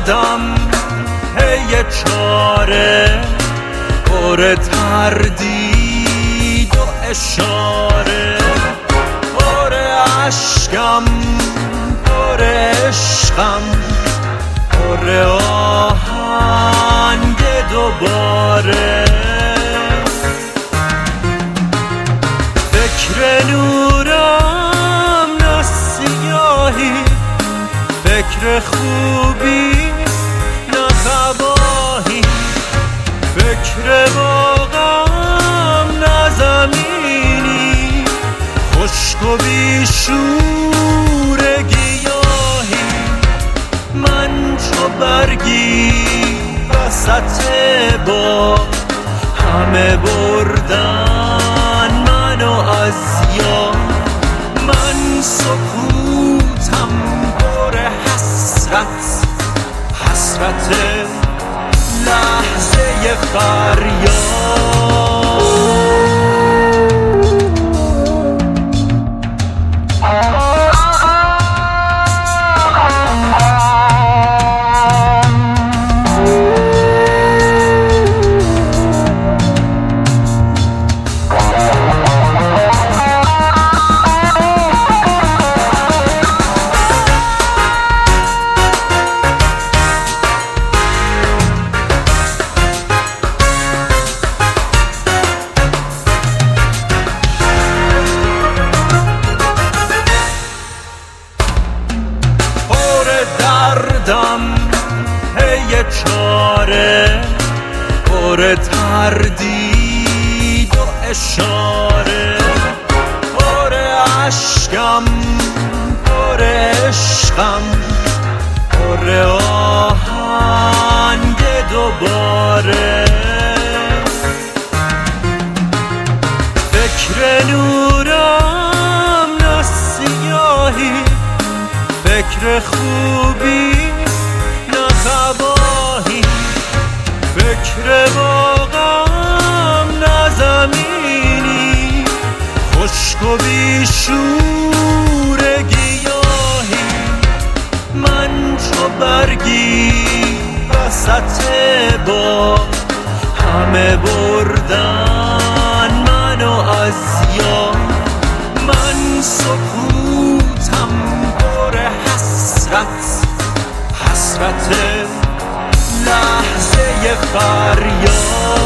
دردم پی چاره، پر تردید و اشاره، پر عشقم، پر عشقم، پر آهنگ دوباره. فکر نورم نه سیاهی، فکر خوبی نه تباهی، فکر باغم نه زمینی، خشک و بیشور گیاهی. من چو برگی وسط با همه بردن منو از یاد. من سکوتم پر حسرت، حسرت لحظه فریاد. دردم پی چاره، پر تردید و اشاره، پر عشقم، پر عشقم، پر آهنگ دوباره. فکر نورم نه سیاهی، فکر خوبی نه تباهی، فکر باغم نه زمینی، خشک و بیشور گیاهی. من چو برگی وسط با همه بردن منو از یاد. من سکوتم پر حسرت، حسرت لحظه فریاد.